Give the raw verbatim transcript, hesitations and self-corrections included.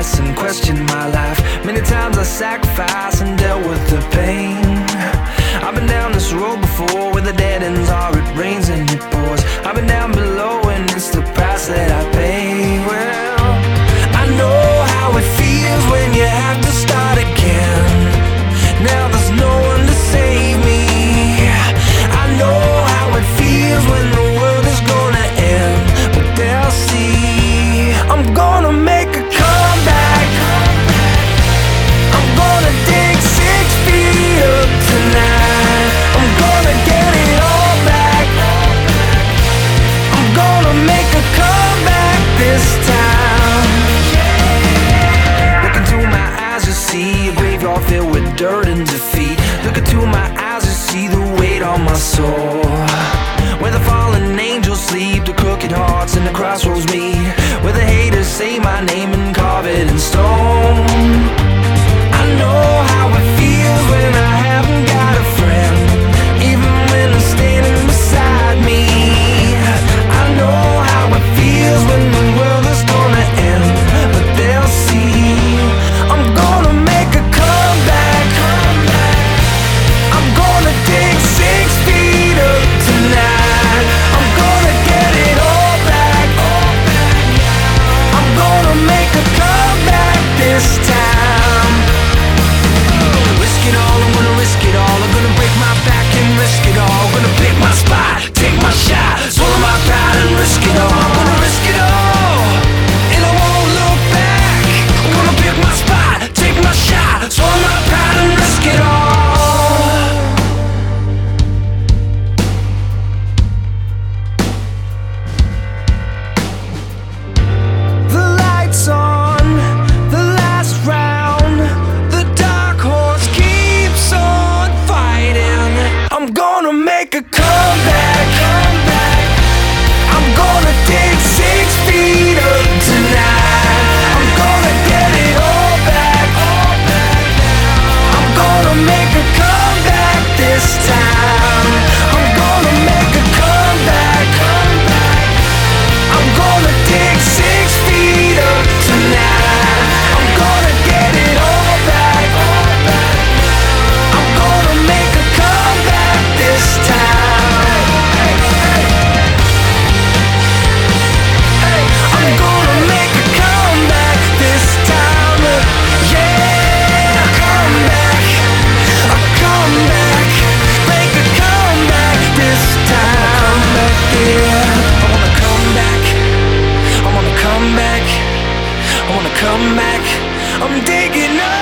stress and questioned my life. Many times I sacrificed and dealt with the pain. I've been down this road before, where the dead ends are, it rains and it pours. I've been down below and it's the price that I pay. Well, I know how it feels when you have to start again. Now there's no one to save me. I know how it feels when the world is gonna end, but they'll see I'm gonna make a comeback. I'm gonna dig six feet up tonight. I'm gonna get it all back. I'm gonna make a comeback this time. Look into my eyes, you see a graveyard filled with dirt and defeat. Look into my eyes, you see the weight on my soul. Where the fallen angels sleep, the crooked hearts and the crossroads meet. Where the haters say my name and carve it in stone. I know how it feels when I haven't got a friend, even when they're standing beside me. I know how it feels when the world is gonna end, but they'll see I'm gonna make a comeback. I'm gonna dig six feet up tonight. I'm gonna get it all back. I'm gonna make a comeback this time. Risk it all, I'm gonna risk it all. I'm gonna break my back and risk it all. I'm gonna pick my spot, take my shot, swallow my pride and risk it all. I'm gonna risk it all, and I won't look back. I'm gonna pick my spot, take my shot, swallow my pride and risk it all. The lights on, the last round. The dark horse keeps on fighting. I'm gonna make a comeback. I'm gonna dig six feet up tonight. I'm gonna get it all back. I'm gonna make a comeback this time. I'm gonna make a comeback. I'm gonna dig six feet up tonight. I'm gonna get it all back. I'm gonna make a comeback this time. I'm gonna make a comeback this time. Yeah, a comeback, a comeback, make a comeback this time. Yeah, I wanna come back, I wanna come back, I wanna come back. I'm digging up.